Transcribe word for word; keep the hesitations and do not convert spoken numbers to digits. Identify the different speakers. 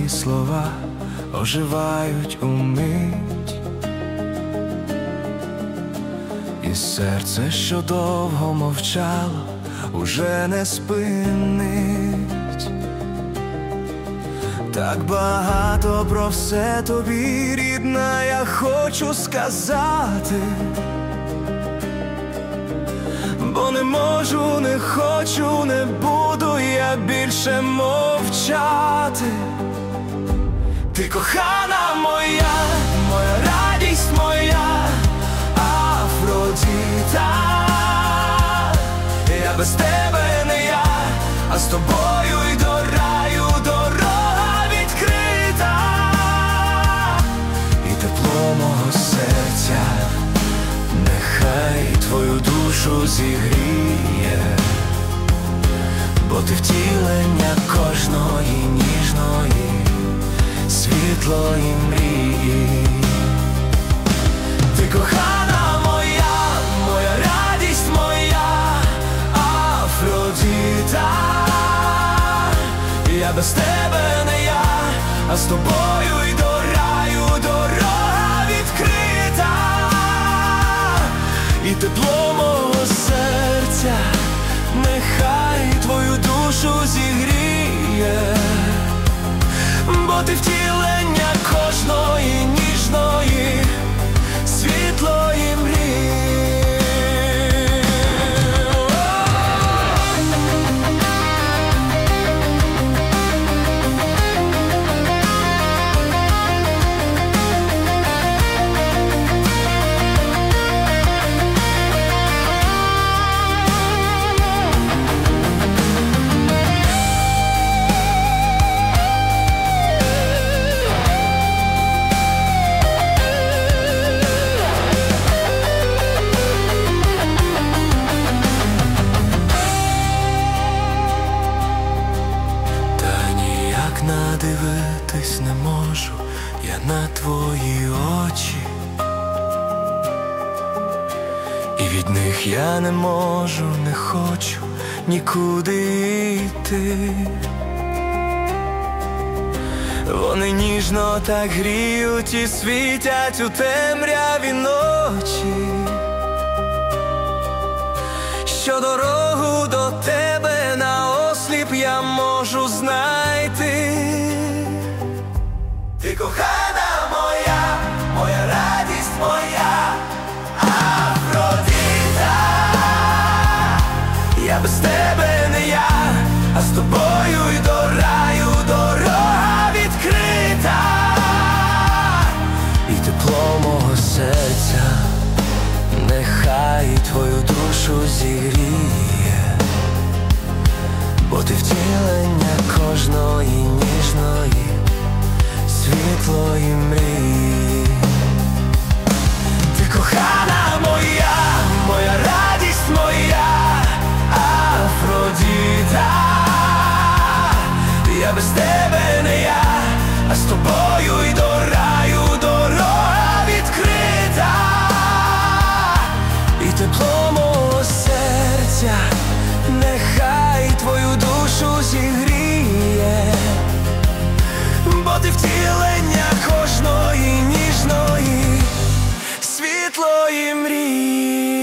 Speaker 1: твої слова оживають умить, і серце, що довго мовчало, уже не спинить. Так багато про все тобі, рідна, я хочу сказати, бо не можу, не хочу, не буду я більше мовчати. Ти кохана моя, моя радість моя, Афродіта. Я без тебе не я, а з тобою й до раю дорога відкрита. І тепло мого серця нехай твою душу зігріє, бо ти втілення кожної ніжної, світлої мрії. Ти кохана моя, моя радість моя, Афродіта. Я без тебе не я, а з тобою й до раю дорога відкрита. І тепло мого серця нехай твою душу зігріє, бо ти втілення кожної ніжної, світлої мрії. Надивитись не можу я на твої очі, і від них я не можу, не хочу нікуди йти. Вони ніжно так гріють і світять у темряві ночі, що дорогу до тебе наосліп я можу знайти. Ти кохана моя, моя радість моя, Афродіта. Я без тебе не я, а з тобою й до раю дорога відкрита. І тепло мого серця нехай твою душу зігріє, бо ти втілення кожної ніжної, світлої мрії. Ти кохана моя, моя радість моя, Афродіта. Я без тебе не я, а з тобою й до раю дорога відкрита. І тепло мого серця нехай твою душу зігріє, бо ти втілення кожної ніжної, світлої мрії.